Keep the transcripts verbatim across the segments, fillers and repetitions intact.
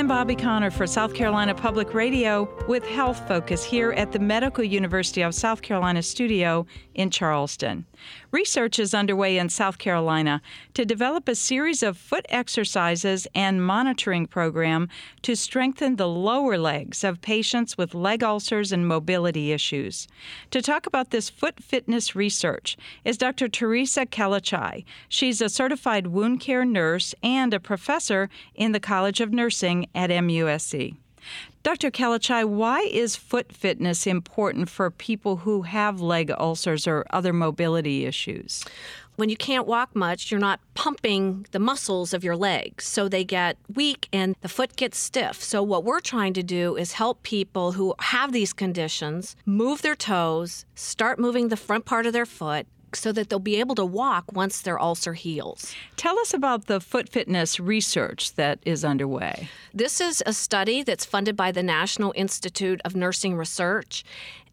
I'm Bobby Connor for South Carolina Public Radio with Health Focus here at the Medical University of South Carolina studio in Charleston. Research is underway in South Carolina to develop a series of foot exercises and monitoring program to strengthen the lower legs of patients with leg ulcers and mobility issues. To talk about this foot fitness research is Doctor Teresa Kelachai. She's a certified wound care nurse and a professor in the College of Nursing at M U S C. Doctor Kelachai, why is foot fitness important for people who have leg ulcers or other mobility issues? When you can't walk much, you're not pumping the muscles of your legs, so they get weak and the foot gets stiff. So what we're trying to do is help people who have these conditions move their toes, start moving the front part of their foot, so that they'll be able to walk once their ulcer heals. Tell us about the foot fitness research that is underway. This is a study that's funded by the National Institute of Nursing Research,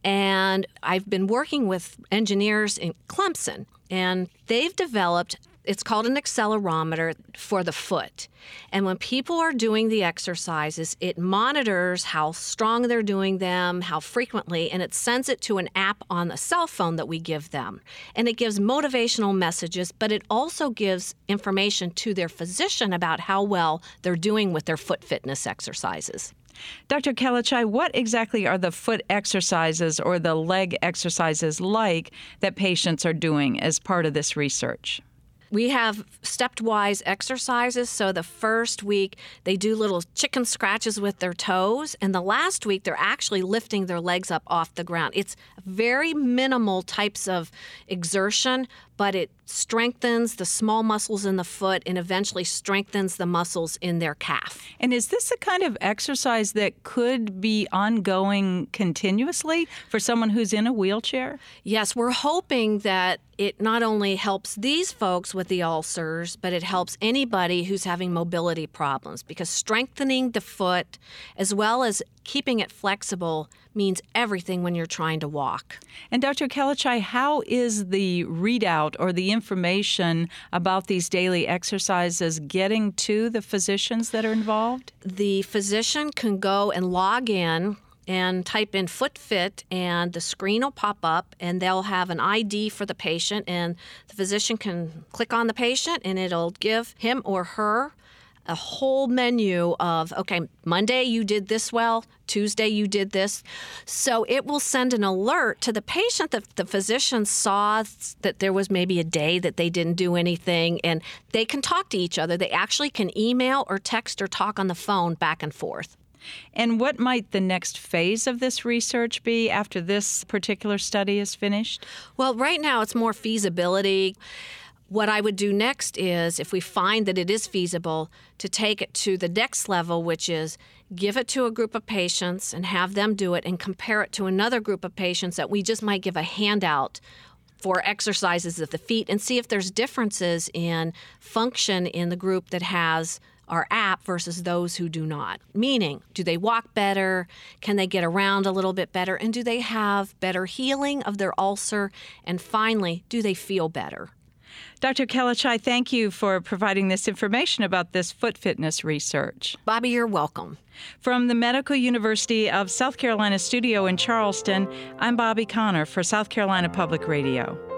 and I've been working with engineers in Clemson, and they've developed, it's called an accelerometer for the foot. And when people are doing the exercises, it monitors how strong they're doing them, how frequently, and it sends it to an app on the cell phone that we give them. And it gives motivational messages, but it also gives information to their physician about how well they're doing with their foot fitness exercises. Doctor Kelachai, what exactly are the foot exercises or the leg exercises like that patients are doing as part of this research? We have stepwise exercises. So the first week, they do little chicken scratches with their toes. And the last week, they're actually lifting their legs up off the ground. It's very minimal types of exertion, but it strengthens the small muscles in the foot and eventually strengthens the muscles in their calf. And is this a kind of exercise that could be ongoing continuously for someone who's in a wheelchair? Yes, we're hoping that it not only helps these folks with the ulcers, but it helps anybody who's having mobility problems, because strengthening the foot as well as keeping it flexible means everything when you're trying to walk. And Doctor Kelachai, how is the readout or the information about these daily exercises getting to the physicians that are involved? The physician can go and log in and type in FootFit, and the screen will pop up, and they'll have an I D for the patient, and the physician can click on the patient, and it'll give him or her a whole menu of, okay, Monday you did this well, Tuesday you did this. So it will send an alert to the patient that the physician saw that there was maybe a day that they didn't do anything, and they can talk to each other. They actually can email or text or talk on the phone back and forth. And what might the next phase of this research be after this particular study is finished? Well, right now it's more feasibility. What I would do next is, if we find that it is feasible, to take it to the next level, which is give it to a group of patients and have them do it and compare it to another group of patients that we just might give a handout for exercises of the feet and see if there's differences in function in the group that has our app versus those who do not. Meaning, do they walk better? Can they get around a little bit better? And do they have better healing of their ulcer? And finally, do they feel better? Doctor Kelachai, thank you for providing this information about this foot fitness research. Bobby, you're welcome. From the Medical University of South Carolina studio in Charleston, I'm Bobby Connor for South Carolina Public Radio.